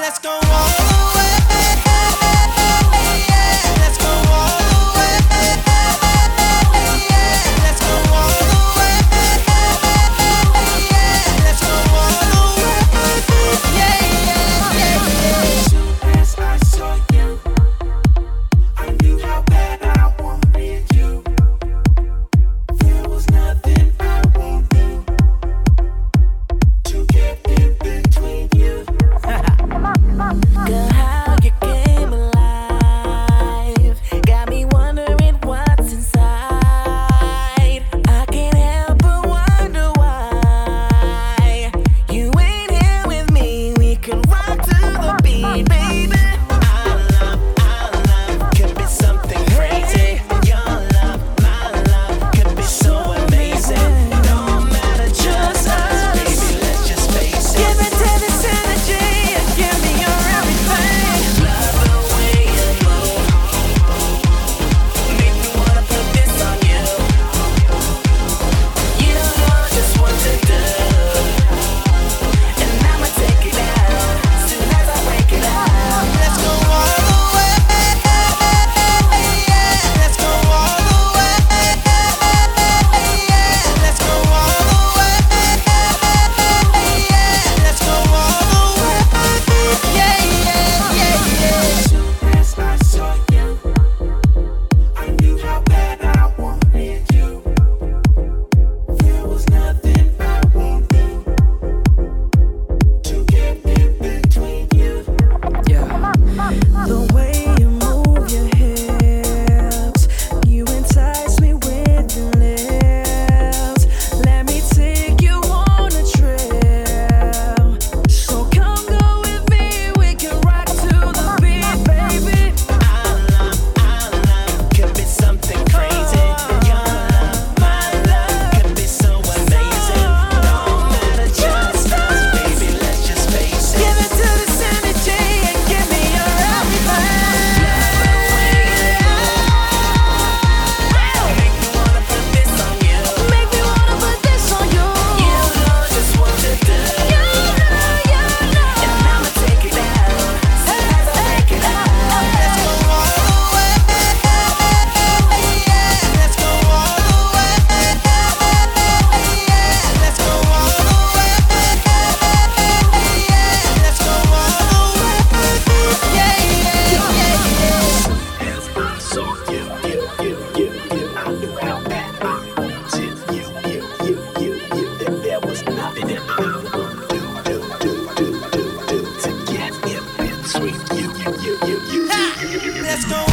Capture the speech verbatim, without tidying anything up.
Let's go all the way. Yeah, let's go all the way. Yeah, let's go all the way. Yeah, let's go all the way. Yeah, yeah, yeah, yeah. As soon as I saw you, I knew how bad I wanted you. There was nothing I won't do to get in between you. Girl, how you came alive got me wondering what's inside. I can't help but wonder why you ain't here with me. We can rock to the beat, baby. Our love, our love could be something crazy. Your love, my love could be so amazing. Don't matter, just us, baby. Let's just face it. Give it to this energy and give me your everything. Love the way you move, make me wanna put this on you. You know just what to do, and I'ma take it out soon as I break it out. Let's go all the way. Yeah, let's go all the way. Yeah, let's go all the way. Yeah, let's go all the way. Yeah, yeah, yeah, yeah. As soon as I saw you, I knew how bad I wanted you. There was nothing I won't do to get in between you. Yeah. The way you move your hips, you entice me with your lips. Let me take you on a trip. So come go with me, we can rock to the beat, baby. Our love, our love could be something crazy. Your love, my love could be so amazing. Don't matter, just us, baby. Let's just face it. Give it to this energy and give me your everything. Make me wanna put this on you. Make me wanna put this on you. You know just what to do. You know, you know. And I'ma take it out soon as I break it out. Let's go all the way. Yeah, let's go all the way. Yeah, let's go all the way. Yeah, let's go all the way. Yeah, yeah, yeah, yeah. As I saw you, you, you, you, you, I knew how bad I wanted you, you, you, you, you. That there was nothing that I would do, do, do, do, do, do to get in between you, you, you, you, you, you, you, you, you. Let's go